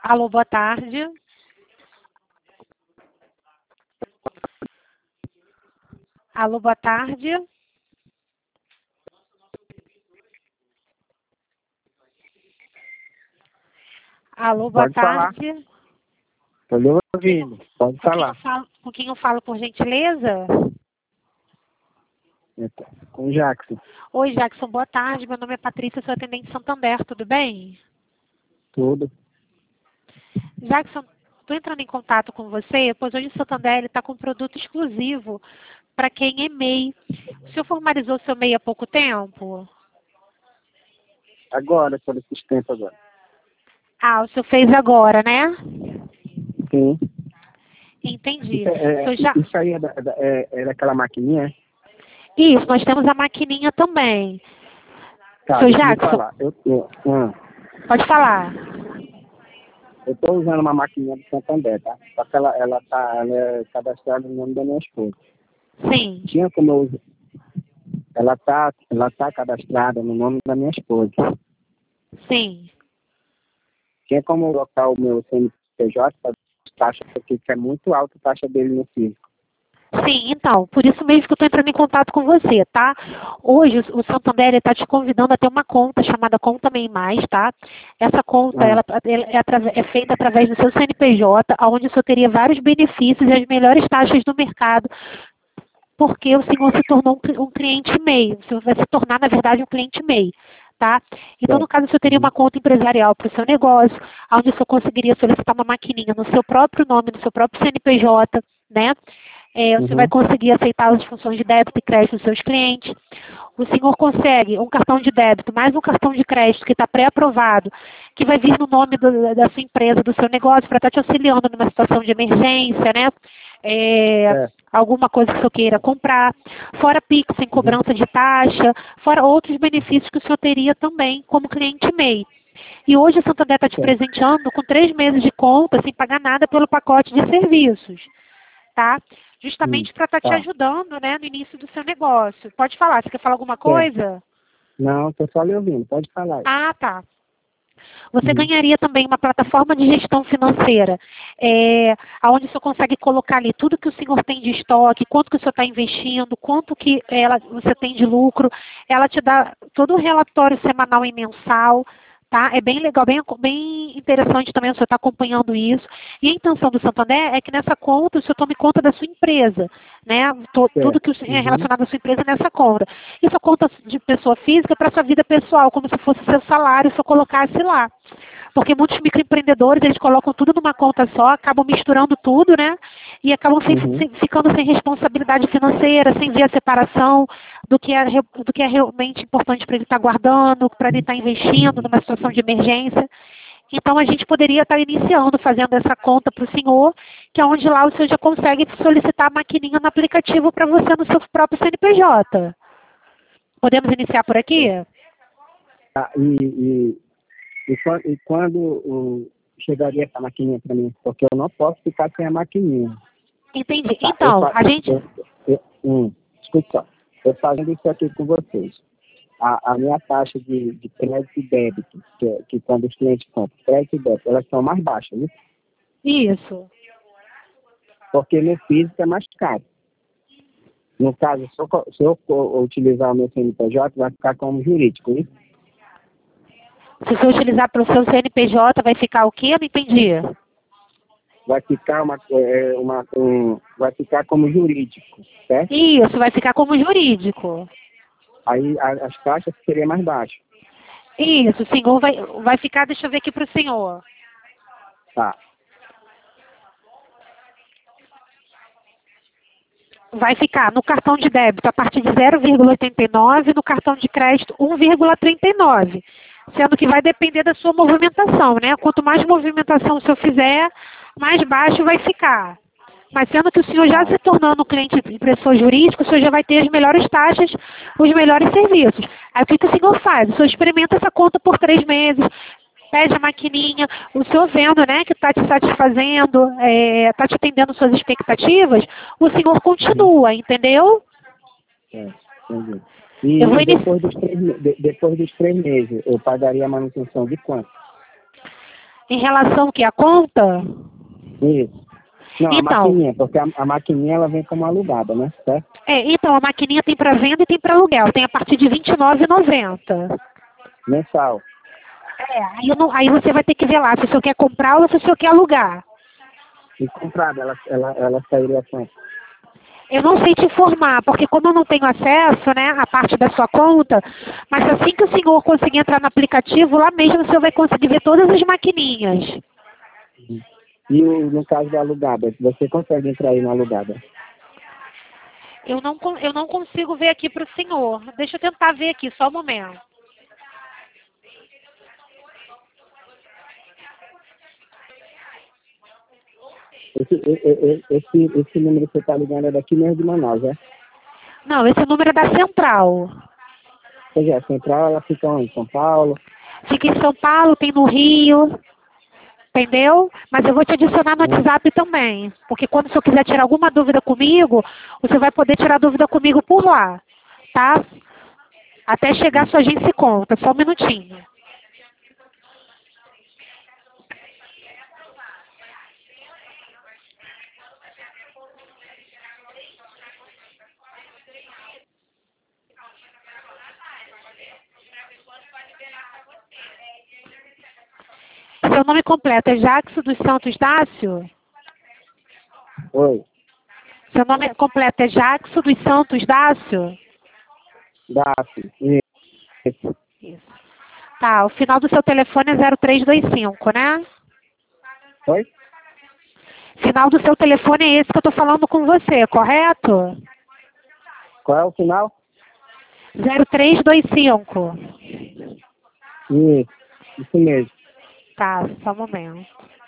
Alô, boa tarde. Alô, boa tarde. Alô, boa Pode falar. tarde. Estou lhe ouvindo. Pode falar. Com quem eu falo, por gentileza? Com o Jackson. Oi, Jackson, boa tarde. Meu nome é Patrícia, sou atendente Santander, tudo bem? Tudo. Jackson, estou entrando em contato com você, pois hoje o Santander está com um produto exclusivo para quem é MEI. O senhor formalizou seu MEI há pouco tempo? Agora, por esses tempos agora. Ah, o senhor fez agora, né? Sim. Entendi. Isso aí é daquela maquininha? Isso, nós temos a maquininha também. Tá, Seu deixa eu Jackson, falar. pode falar. Eu estou usando uma maquininha do Santander, tá? Só que ela é cadastrada no nome da minha esposa. Sim. Tinha como eu usar. Ela tá cadastrada no nome da minha esposa. Sim. Tinha como eu colocar o meu CNPJ para taxa, porque é muito alta a taxa dele no físico. Sim, então, por isso mesmo que eu estou entrando em contato com você, tá? Hoje o Santander está te convidando a ter uma conta chamada Conta MEI Mais, tá? Essa conta ela é feita através do seu CNPJ, onde o senhor teria vários benefícios e as melhores taxas do mercado, porque o senhor se tornou um cliente MEI. O senhor vai se tornar, na verdade, um cliente MEI. Tá? Então, no caso, o senhor teria uma conta empresarial para o seu negócio, onde o senhor conseguiria solicitar uma maquininha no seu próprio nome, no seu próprio CNPJ, né? Você vai conseguir aceitar as funções de débito e crédito dos seus clientes. O senhor consegue um cartão de débito mais um cartão de crédito que está pré-aprovado, que vai vir no nome da sua empresa, do seu negócio, para estar te auxiliando numa situação de emergência, né? Alguma coisa que o senhor queira comprar, fora Pix sem cobrança de taxa, fora outros benefícios que o senhor teria também como cliente MEI. E hoje o Santander está te presenteando com 3 meses de conta sem pagar nada pelo pacote de serviços, tá? Justamente para estar te ajudando, né, no início do seu negócio. Pode falar, você quer falar alguma coisa? Não, estou só lhe ouvindo, pode falar. Ah, tá. Você ganharia também uma plataforma de gestão financeira, onde o senhor consegue colocar ali tudo que o senhor tem de estoque, quanto que o senhor está investindo, quanto que você tem de lucro. Ela te dá todo o relatório semanal e mensal. Tá? É bem legal, bem interessante também o senhor estar acompanhando isso. E a intenção do Santander é que nessa conta o senhor tome conta da sua empresa, né? Tudo que é relacionado à sua empresa nessa conta. Isso é conta de pessoa física para sua vida pessoal, como se fosse seu salário, se eu colocasse lá. Porque muitos microempreendedores, eles colocam tudo numa conta só, acabam misturando tudo, né? E acabam ficando sem responsabilidade financeira, sem ver a separação do que é realmente importante para ele estar guardando, para ele estar investindo numa situação de emergência. Então, a gente poderia estar iniciando, fazendo essa conta para o senhor, que é onde lá o senhor já consegue solicitar a maquininha no aplicativo para você no seu próprio CNPJ. Podemos iniciar por aqui? E quando chegaria essa maquininha para mim? Porque eu não posso ficar sem a maquininha. Entendi. Então, a gente... Escuta só. Eu fazendo isso aqui com vocês. A minha taxa de crédito e débito, que quando os clientes compram crédito e débito, elas são mais baixas, né? Isso. Porque no físico é mais caro. No caso, se eu utilizar o meu CNPJ, vai ficar como jurídico, né? Se você utilizar para o seu CNPJ, vai ficar o quê? Eu não entendi. Vai ficar vai ficar como jurídico, certo? Isso, vai ficar como jurídico. Aí as taxas seriam mais baixas. Isso, o senhor vai ficar, deixa eu ver aqui para o senhor. Tá. Vai ficar no cartão de débito a partir de 0,89, no cartão de crédito 1,39. Sendo que vai depender da sua movimentação, né? Quanto mais movimentação o senhor fizer, mais baixo vai ficar. Mas sendo que o senhor já se tornando cliente impressor jurídico, o senhor já vai ter as melhores taxas, os melhores serviços. Aí o que o senhor faz? O senhor experimenta essa conta por 3 meses, pede a maquininha, o senhor vendo, né, que está te satisfazendo, está te atendendo suas expectativas, o senhor continua, entendeu? Entendi. E depois dos 3 meses, eu pagaria a manutenção de quanto? Em relação ao que? A conta? Isso. Não, a Então, maquininha, porque a maquininha ela vem como alugada, né? Certo? então a maquininha tem para venda e tem para aluguel. Tem a partir de R$29,90. Mensal. Aí você vai ter que ver lá se o senhor quer comprar ou se o senhor quer alugar. E comprada, ela sairia quanto? Eu não sei te informar, porque como eu não tenho acesso, né, à parte da sua conta, mas assim que o senhor conseguir entrar no aplicativo, lá mesmo o senhor vai conseguir ver todas as maquininhas. E no caso da alugada, você consegue entrar aí na alugada? Eu não consigo ver aqui para o senhor. Deixa eu tentar ver aqui, só um momento. Esse número que você está ligando é daqui mesmo de Manaus, é? Não, esse número é da central. Pois é, a central ela fica onde? São Paulo? Fica em São Paulo, tem no Rio, entendeu? Mas eu vou te adicionar no WhatsApp também, porque quando o senhor quiser tirar alguma dúvida comigo, você vai poder tirar dúvida comigo por lá, tá? Até chegar a sua agência e conta, só um minutinho. Seu nome completo é Jackson dos Santos Dácio? Oi, Seu nome completo é Jackson dos Santos Dácio? Dácio. Isso. Isso. Tá, o final do seu telefone é 0325, né? Oi? Final do seu telefone é esse que eu tô falando com você, correto? Qual é o final? 0325. Isso mesmo. Tá, só um momento.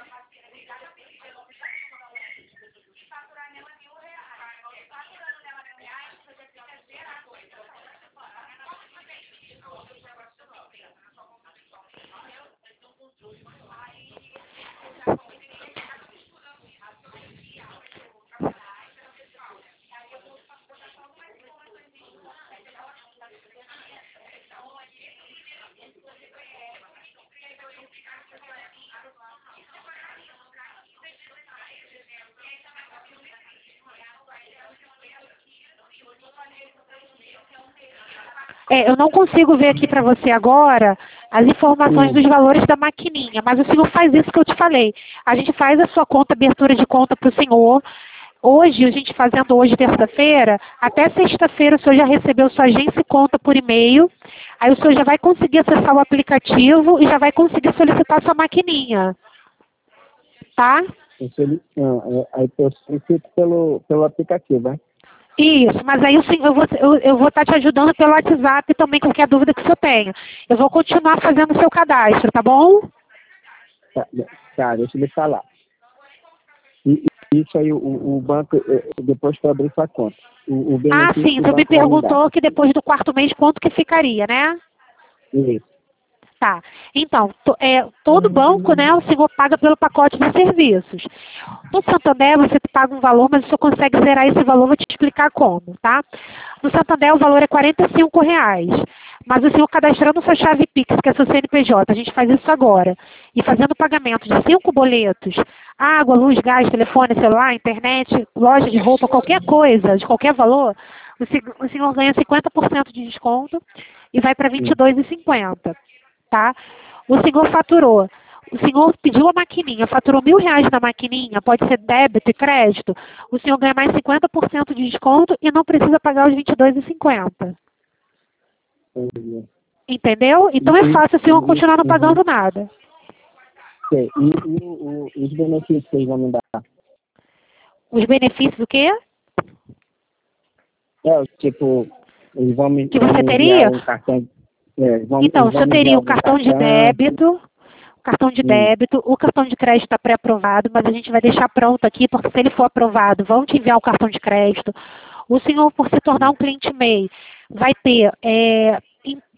Eu não consigo ver aqui para você agora as informações dos valores da maquininha, mas o senhor faz isso que eu te falei. A gente faz a sua conta, abertura de conta para o senhor. Hoje, a gente fazendo hoje, terça-feira, até sexta-feira o senhor já recebeu sua agência e conta por e-mail. Aí o senhor já vai conseguir acessar o aplicativo e já vai conseguir solicitar sua maquininha. Tá? Aí eu solicito pelo aplicativo, né? Isso, mas aí eu vou estar te ajudando pelo WhatsApp também, qualquer dúvida que o senhor tenha. Eu vou continuar fazendo o seu cadastro, tá bom? Tá, deixa eu lhe falar. Isso aí, o banco, depois que eu abrir sua conta. O benefício Sim, que o você me banco vai me dar. perguntou que depois do quarto mês quanto que ficaria, né? Isso. Tá. Então, todo banco, né, o senhor paga pelo pacote de serviços. No Santander, você paga um valor, mas o senhor consegue zerar esse valor, vou te explicar como, tá? No Santander, o valor é R$45. Mas o senhor cadastrando sua chave Pix, que é seu CNPJ, a gente faz isso agora, e fazendo pagamento de 5 boletos, água, luz, gás, telefone, celular, internet, loja de roupa, qualquer coisa, de qualquer valor, o senhor ganha 50% de desconto e vai para R$22,50. Tá? O senhor faturou. O senhor pediu a maquininha, faturou R$1.000 na maquininha, pode ser débito e crédito. O senhor ganha mais 50% de desconto e não precisa pagar os R$22,50. Entendeu? Então é fácil o senhor continuar não pagando nada. E os benefícios que eles vão me dar? Os benefícios do quê? Tipo, eles vão me Que você teria? um cartão. Então, o senhor teria o cartão de débito, o cartão de crédito está pré-aprovado, mas a gente vai deixar pronto aqui, porque se ele for aprovado, vão te enviar o cartão de crédito. O senhor, por se tornar um cliente MEI, vai ter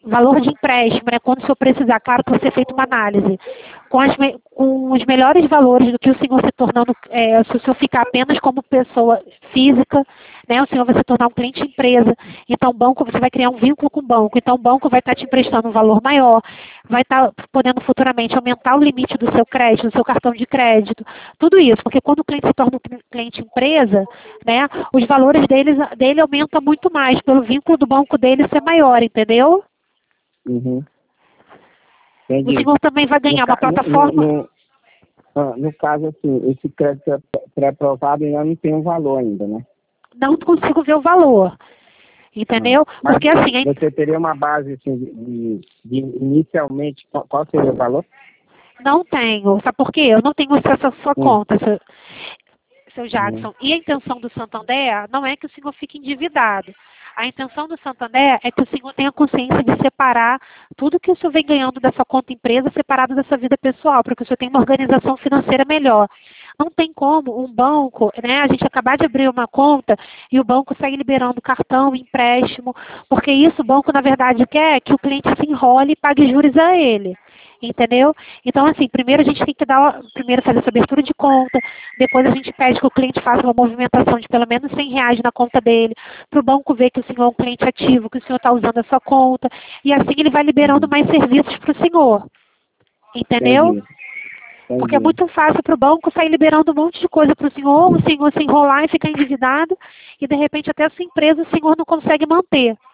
valor de empréstimo, né, quando o senhor precisar, claro que vai ser feita uma análise, com os melhores valores do que o senhor se tornando, se o senhor ficar apenas como pessoa física, né, o senhor vai se tornar um cliente empresa, então o banco, você vai criar um vínculo com o banco, então o banco vai estar te emprestando um valor maior, vai estar podendo futuramente aumentar o limite do seu crédito, do seu cartão de crédito, tudo isso, porque quando o cliente se torna um cliente empresa, né, os valores dele aumentam muito mais, pelo vínculo do banco dele ser maior, entendeu? Uhum. O Entendi. senhor também vai ganhar uma plataforma. No caso, assim, esse crédito pré-aprovado ainda não tem um valor ainda, né? Não consigo ver o valor. Entendeu? Mas Porque assim. Você teria uma base, assim, de inicialmente, qual seria o valor? Não tenho. Sabe por quê? Eu não tenho acesso à sua conta, seu Jackson. E a intenção do Santander não é que o senhor fique endividado. A intenção do Santander é que o senhor tenha consciência de separar tudo que o senhor vem ganhando da sua conta empresa separado da sua vida pessoal, para que o senhor tenha uma organização financeira melhor. Não tem como um banco, né, a gente acabar de abrir uma conta e o banco segue liberando cartão, empréstimo, porque isso o banco, na verdade, quer que o cliente se enrole e pague juros a ele. Entendeu? Então, assim, primeiro a gente tem que primeiro fazer essa abertura de conta, depois a gente pede que o cliente faça uma movimentação de pelo menos R$ 100 na conta dele, para o banco ver que o senhor é um cliente ativo, que o senhor está usando a sua conta, e assim ele vai liberando mais serviços para o senhor. Entendeu? Entendi. Porque é muito fácil para o banco sair liberando um monte de coisa para o senhor se enrolar e ficar endividado, e de repente até a sua empresa o senhor não consegue manter.